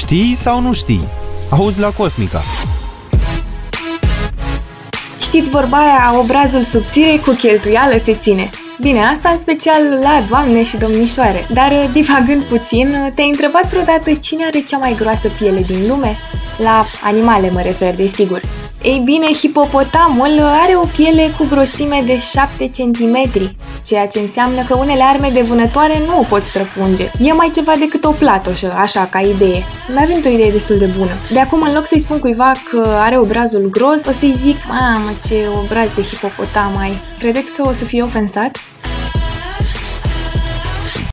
Știi sau nu știi? Auzi la Cosmica. Știți vorba aia, obrazul subțire cu cheltuială se ține. Bine, asta în special la doamne și domnișoare. Dar, divagând puțin, te-ai întrebat vreodată cine are cea mai groasă piele din lume? La animale mă refer, desigur. Ei bine, hipopotamul are o piele cu grosime de 7 cm, ceea ce înseamnă că unele arme de vânătoare nu o pot străpunge. E mai ceva decât o platoșă, așa, ca idee. Mi-a venit o idee destul de bună. De acum, în loc să-i spun cuiva că are obrazul gros, o să-i zic, mamă, ce obraz de hipopotam ai. Credeți că o să fie ofensat?